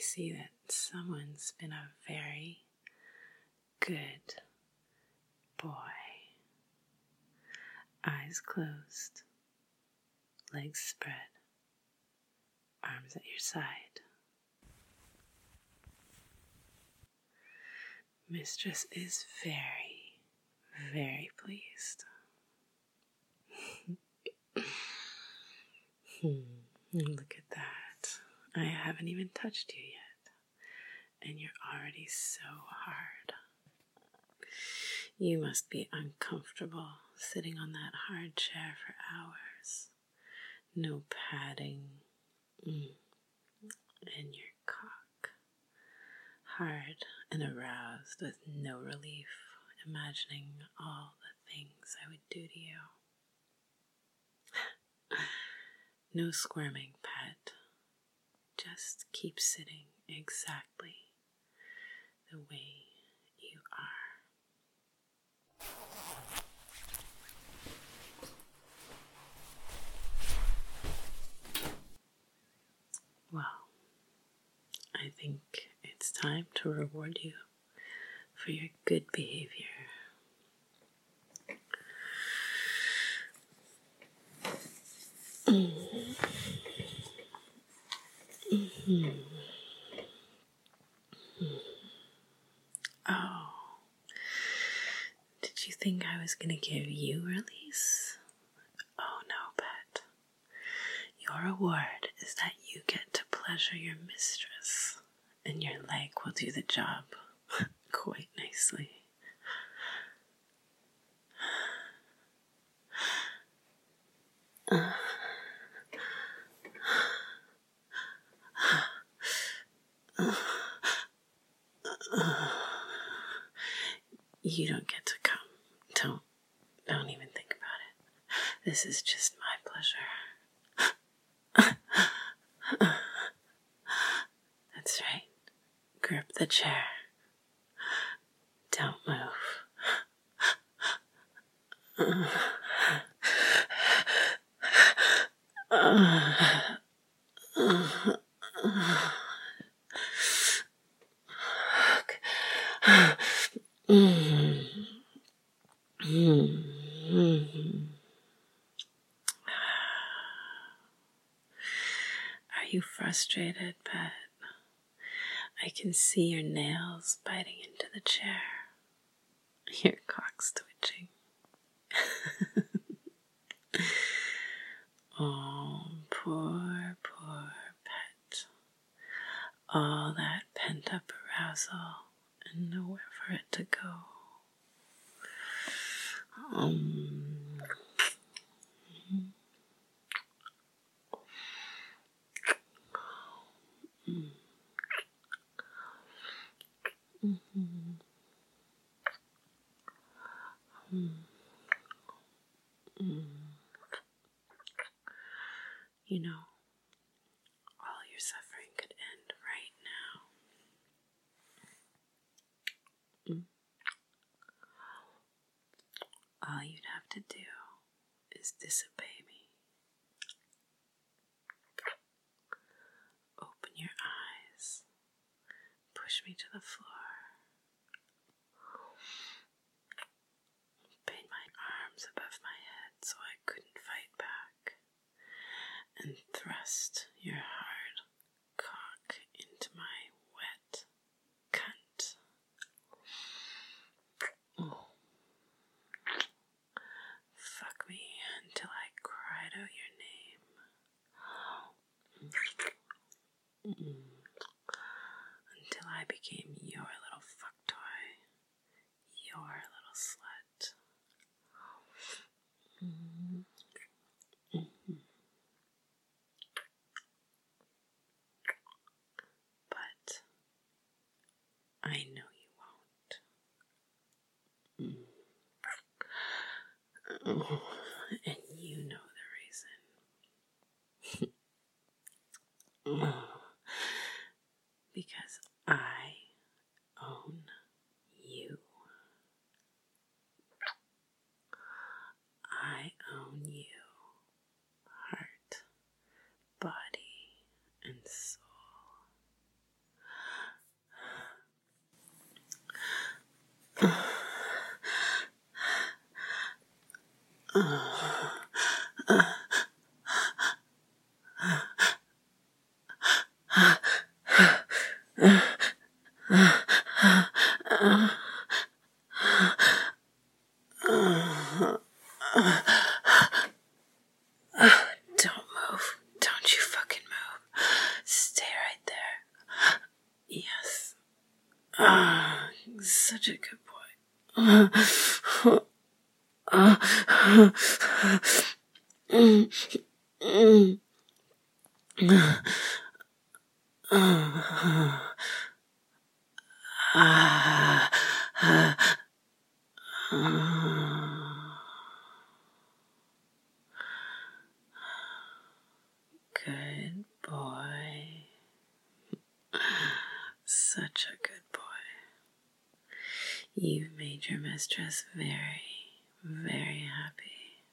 see that someone's been a very good boy. Eyes closed, legs spread, arms at your side. Mistress is very, very pleased. Look at that. I haven't even touched you yet, and you're already so hard. You must be uncomfortable sitting on that hard chair for hours. No padding. And your cock. Hard and aroused with no relief, imagining all the things I would do to you. No squirming, pet. Just keep sitting exactly the way you are. Well, I think it's time to reward you for your good behavior. Oh, did you think I was going to give you release? Oh no, pet. Your reward is that you get to pleasure your mistress, and your leg will do the job quite nicely. You don't get to come. Don't even think about it. This is just my pleasure. That's right. Grip the chair. Don't move. Are you frustrated, pet? I can see your nails biting into the chair. Your cock's twitching. Oh, poor pet. All that pent-up arousal and nowhere for it to go. You know, all your suffering could end right now. All you'd have to do is disobey me. Open your eyes. Push me to the floor. Bend my arms above my head so I couldn't fight back. And thrust your hard cock into my wet cunt. Oh. Fuck me until I cried out your name. Until I became your little fuck toy. Your little slut. But I know you won't. And you know the reason. Because I own you. I own you. Heart, body, and soul. Don't move. Don't you fucking move. Stay right there. Yes. Such a good boy. Good boy. Such a good boy. You've made your mistress very, very happy.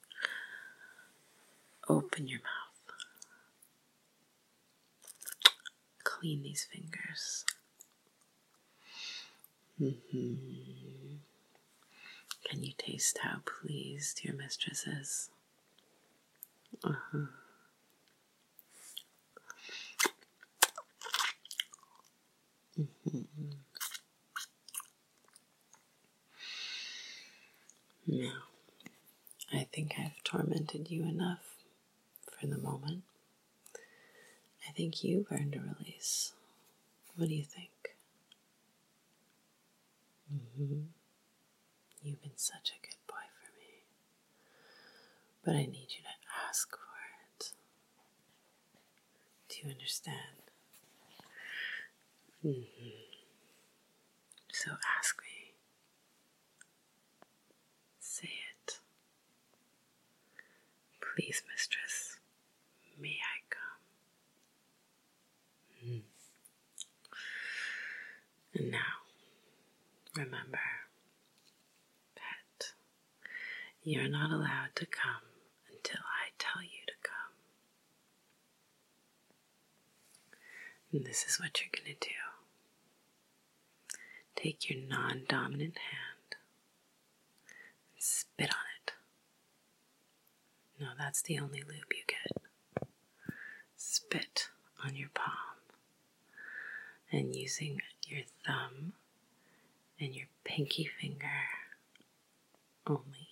Open your mouth. Clean these fingers. Can you taste how pleased your mistress is? Now, I think I've tormented you enough for the moment. I think you've earned a release. What do you think? You've been such a good boy for me. But I need you to ask for it. Do you understand? So ask me. Say it. Please, mistress, may I come? And now, remember, pet, you're not allowed to come until I tell you to come. And this is what you're going to do. Take your non-dominant hand and spit on it. No, that's the only lube you get. Spit on your palm. And using your thumb and your pinky finger only,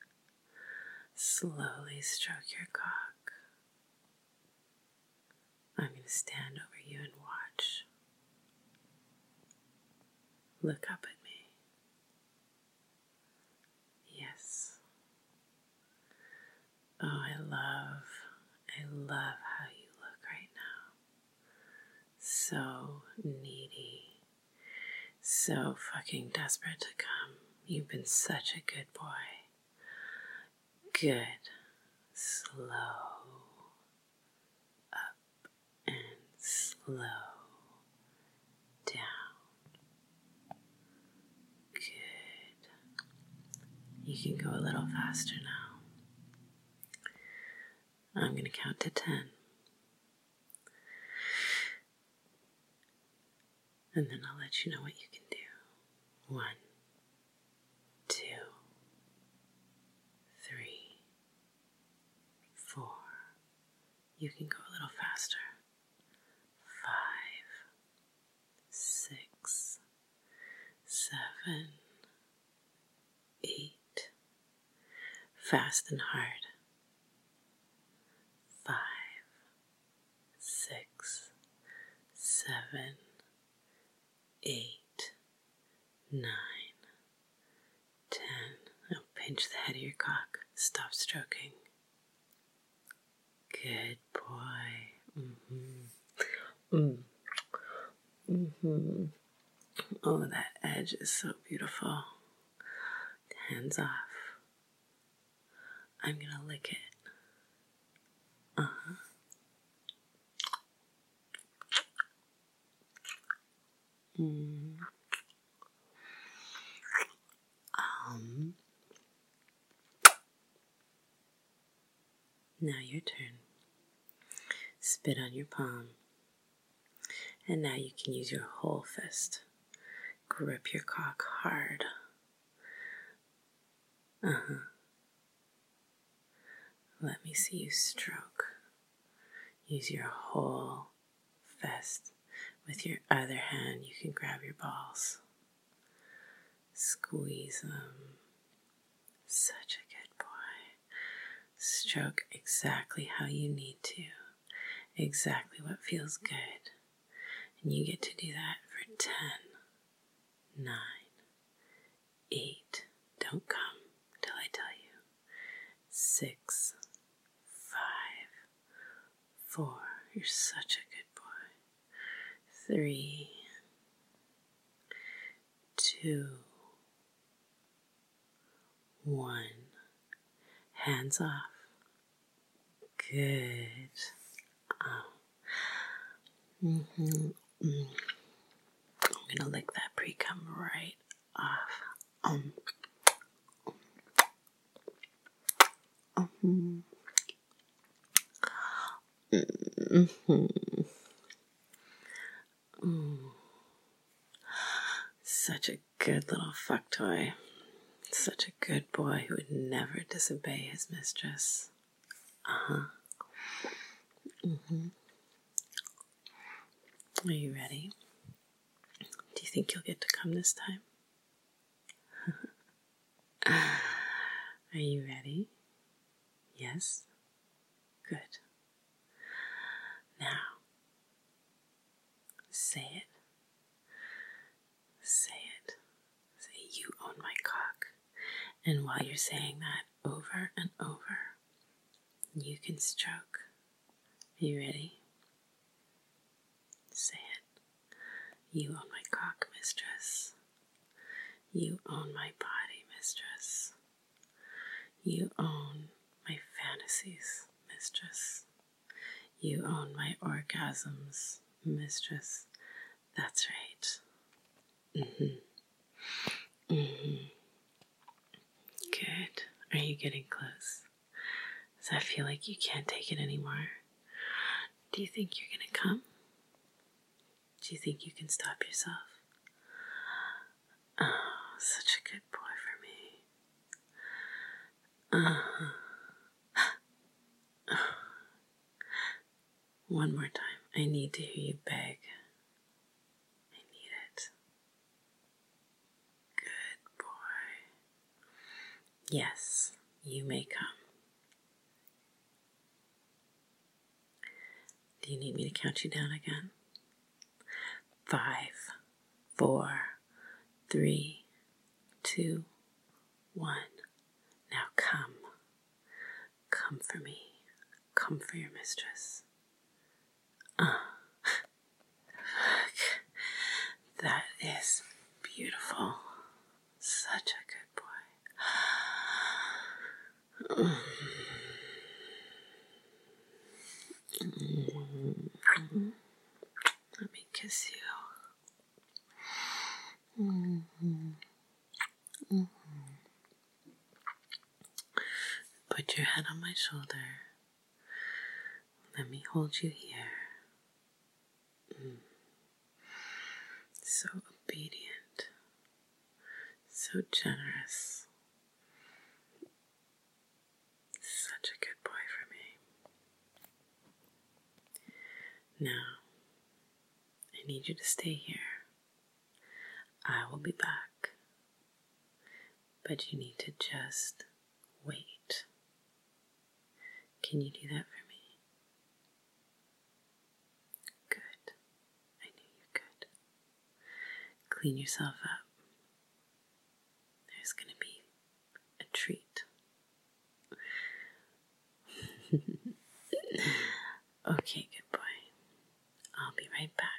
slowly stroke your cock. I'm going to stand over you and watch. Look up at me. Yes. Oh, I love how you look right now. So needy. So fucking desperate to come. You've been such a good boy. Good. Slow. Up and slow. Down. Good. You can go a little faster now. I'm going to count to 10. And then I'll let you know what you can do. 1, 2, 3, 4. You can go a little faster. 5, 6, 7, 8. Fast and hard. 5, 6, 7, 8, 9, 10. Now pinch the head of your cock. Stop stroking. Good boy. Oh, that edge is so beautiful. Hands off. I'm gonna lick it. Now your turn. Spit on your palm. And now you can use your whole fist. Grip your cock hard. Let me see you stroke. Use your whole fist. With your other hand, you can grab your balls. Squeeze them. Such a good boy. Stroke exactly how you need to. Exactly what feels good. And you get to do that for 10, 9, 8. Don't come till I tell you. 6, 5, 4. You're such a good boy. 3, 2, 1. Hands off. Good. I'm gonna lick that pre-cum right off. Such a good little fuck toy. Such a good boy who would never disobey his mistress. Are you ready? Do you think you'll get to come this time? Are you ready? Yes? Good. Now, say it. Say it. Say, you own my cock. And while you're saying that over and over, you can stroke. Are you ready? Say it. You own my cock, mistress. You own my body, mistress. You own my fantasies, mistress. You own my orgasms, mistress. That's right. Good. Are you getting close? Does that feel like you can't take it anymore? Do you think you're gonna come? Do you think you can stop yourself? Oh, such a good boy for me. One more time. I need to hear you beg. I need it. Good boy. Yes, you may come. Do you need me to count you down again? 5, 4, 3, 2, 1. Now come. Come for me. Come for your mistress. That is beautiful. Such a good boy. Let me kiss you. Put your head on my shoulder. Let me hold you here. So obedient. So generous. Such a good boy for me. Now, I need you to stay here. I will be back. But you need to just wait. Can you do that for me? Good. I knew you could. Clean yourself up. There's going to be a treat. Okay, good boy. I'll be right back.